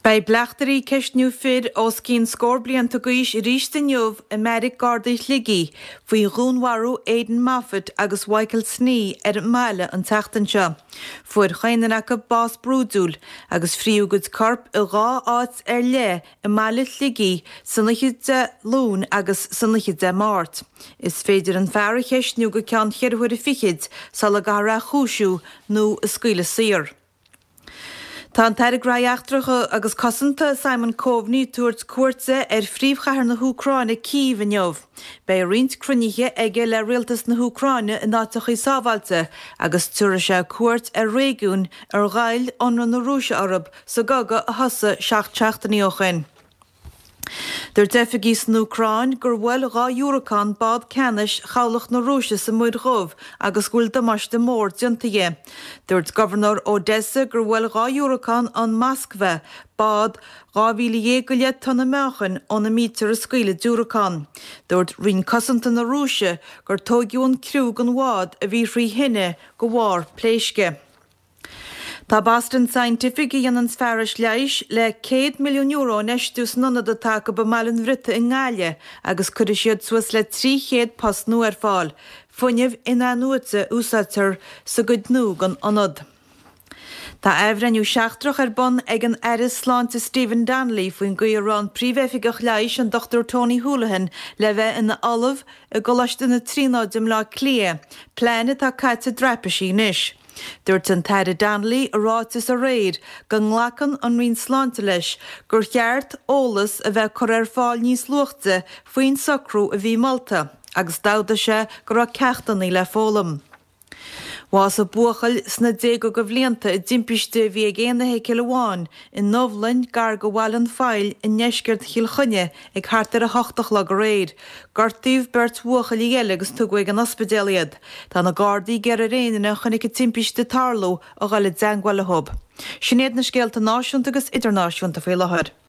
Bei blachtarí ceisniú fir os cín scór blianta gois rístaniuh Americ Gardaí Ligi faoi rúnharú Aidan Moffat agus Michael Snee meile an teachtanseo. Fuair chainanach go bás brúdúil agus phríúgad corp I rá áit le I meile Ligi sannachiad de lún agus sannachiad de máirt. Is féidir an fearra ceisniú go ceann cheirhuiir fichiid sal a gara chúisiú nó a scuile sir. Tá an teirg raiachtracha agus cosanta Simon Coveney túirt cuairte phríomhchathair na Húcráine Kyiv inniuh. Bei rint crunithe ige le rialtas na Húcráine in áiteachí sábhailte agus tuaire sé cuairt réigiún ghail ionran na Rúise Arab sa gaga a thosa 7 Der defigís na Ucráin gur bhfuil rá Eurocán bád ceannis chabhlach na Rúise sa muid romh agus gúil damáiste mór diontaige. Dúirt Governor Odessa gur bhfuil rá Eurocán an Moskva bád 2,000 tonna meachan an na mítar a scuile Eurocán. Dúirt rin cosanta na Rúise gur tógiún crúg an bhád a bhí frí hinne go bhhar pléisce. Tá Boston Scientific I an sfeiris leiis le €100 million neistús nona do take ba malin vrite in gáile agus cuidir siad suas le 300 post nu fáil, funineh ina nuate úsátar sa gud nú gan anod. Tá eibhrenniú seachtrach bon ag an eris sláinte Stephen Donnelly faoin gcuirrán príomhefigach leiis an Dr. Tony Holohan le bheith ina olamh a goláiste na trínáidim lá clia, pléine tá caite dreipasí níos. Dúirt an teire Donnelly a rátas a réir go nglachan an rion sláinte leis gur cheart ólas a bheith chur fáil níos luachta faoin socrú a bhí Malta agus dáda sé gur rá ceachtaí le fólam. Was a buchail sna 10 go bhblianta I dimpiste bhí 1 kiloháin in nómhlainn gar go bhhailin fáil in neisceart chiilchunne ag hartar a 8 le réir. Gartíomh beirt buchail I dhéile agus tugaigh an ospidéaliad. Tá na Gardaí gur a réanana chunig go timpiste tarlú a gáile deanghile hub. Sinnéad na scéalta náisiúnta agus idirnáisiúnta faoi láthair.